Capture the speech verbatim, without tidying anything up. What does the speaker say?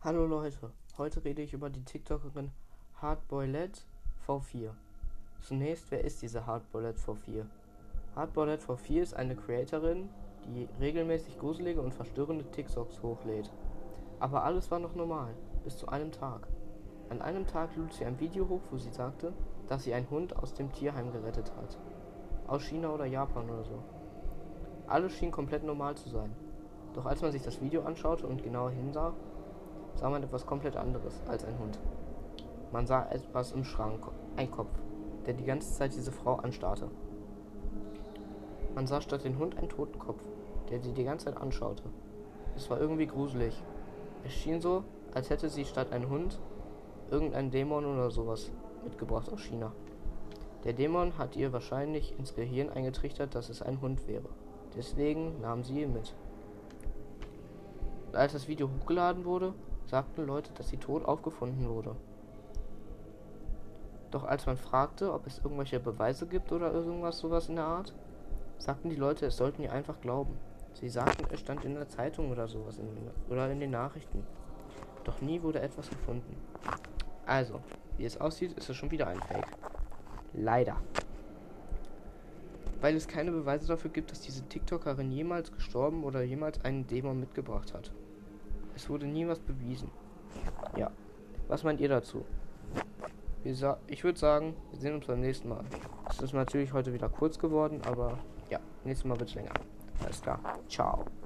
Hallo Leute, heute rede ich über die TikTokerin Hardboiled V vier. Zunächst, wer ist diese Hardboiled V vier? Hardboiled V vier ist eine Creatorin, die regelmäßig gruselige und verstörende TikToks hochlädt. Aber alles war noch normal, bis zu einem Tag. An einem Tag lud sie ein Video hoch, wo sie sagte, dass sie einen Hund aus dem Tierheim gerettet hat. Aus China oder Japan oder so. Alles schien komplett normal zu sein. Doch als man sich das Video anschaute und genauer hinsah, sah man etwas komplett anderes als ein Hund. Man sah etwas im Schrank, ein Kopf, der die ganze Zeit diese Frau anstarrte. Man sah statt den Hund einen toten Kopf, der sie die ganze Zeit anschaute. Es war irgendwie gruselig. Es schien so, als hätte sie statt einem Hund irgendeinen Dämon oder sowas mitgebracht aus China. Der Dämon hat ihr wahrscheinlich ins Gehirn eingetrichtert, dass es ein Hund wäre. Deswegen nahm sie ihn mit. Als das Video hochgeladen wurde, sagten Leute, dass sie tot aufgefunden wurde. Doch als man fragte, ob es irgendwelche Beweise gibt oder irgendwas sowas in der Art, sagten die Leute, es sollten ihr einfach glauben. Sie sagten, es stand in der Zeitung oder sowas in den, oder in den Nachrichten. Doch nie wurde etwas gefunden. Also, wie es aussieht, ist es schon wieder ein Fake. Leider. Weil es keine Beweise dafür gibt, dass diese TikTokerin jemals gestorben oder jemals einen Dämon mitgebracht hat. Es wurde nie was bewiesen. Ja, was meint ihr dazu? Ich würde sagen, wir sehen uns beim nächsten Mal. Es ist natürlich heute wieder kurz geworden, aber ja, nächstes Mal wird es länger. Alles klar, ciao.